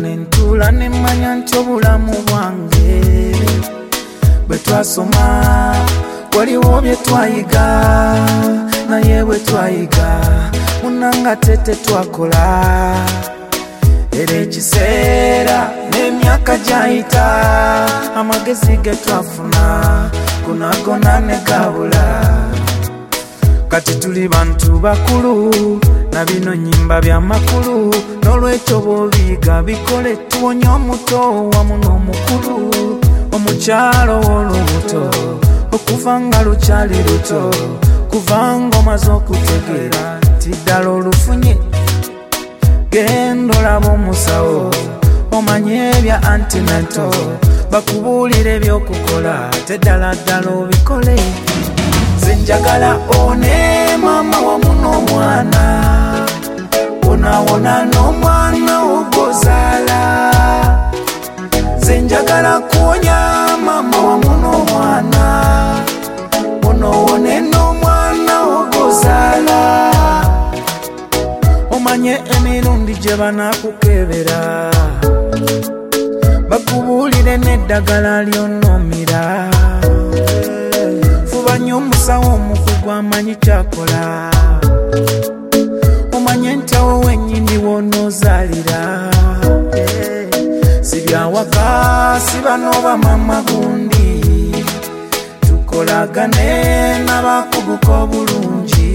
nentula nemmanya nti obulamu bwange bwe twasoma waliwo bye twayiga naye bwe twayiga munanga tete twakola era ekiseera n'emyaka gyayita amagezi ge twafuna gonagona ne gabula kati tuli bantu bakulu na bino nyimba bya makulu n'olwekyo bw'obiyiga bikole tuwonye omuto wamu n'omukulu omukyalo w'olubuto okuva nga lukyali luto kuva ng'omaze okutegeera nti ddala olufunye genda olaba omusawo omanye ebya antenato bakubuulire ebyokukola te ddala ddala obikole nze njagala one maama wamu n'omwana wonawona n'omwana ogozaala nze njagala kuwonya maama wamu n'omwana wonowone n'omwana ogozaala omanye emirundi gye banakukebera bakubuulire n'eddagala ly'onomira fuba nnyo omusawo omukugu amanyi kyakola omanye nti awo wennyini w'onoozaalira si byawaka si banooba mama gundi tukolagane n'abakuguka obulungi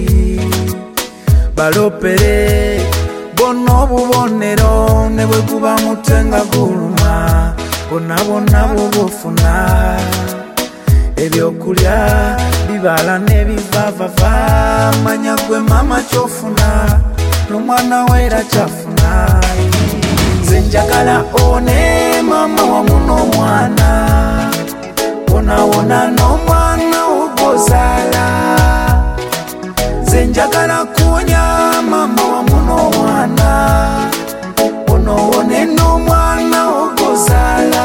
balopere bonna obubonero ne bwe guba mutwe nga guluma bonna bonna bw'obufuna ebyokulya bibala n'ebivaavava manya gwe mama kyofuna n'omwana we era kyafuna nze njagala one mama wamu n'omwana wonawona n'omwana ogozaala nze njagala kuwonya mama wamu n'omwana wonowone n'omwana ogozaala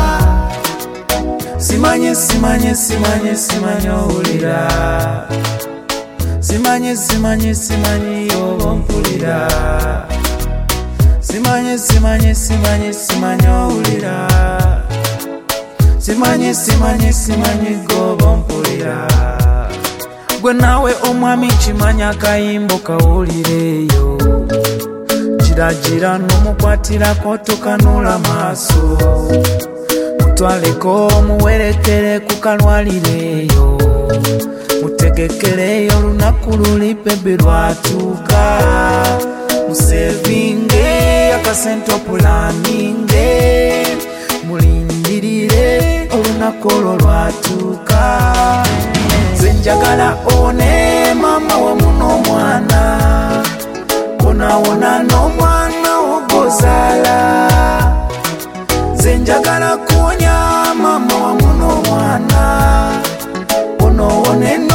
simanye simanye simanye simanye owulira simanye simanye simanye oba mpulira simanye simanye simanye simanye owulira simanye simanye simanye goba mpulira gwe naawe omwami kimanya akayimbo kawulireeyo kiragira n'omukwatirako tokanula maaso mutwaleko muwerekere ku kalwalireeyo mutegekereyo olunaku luli bebe lwatuuka musevinge akasente opulaninge mulindirire olunaku olwo lwatuuka nze njagala one mama wamu n'omwana wonawona n'omwana ogozaala nze njagala kuwonya mama wamu n'omwana wonowone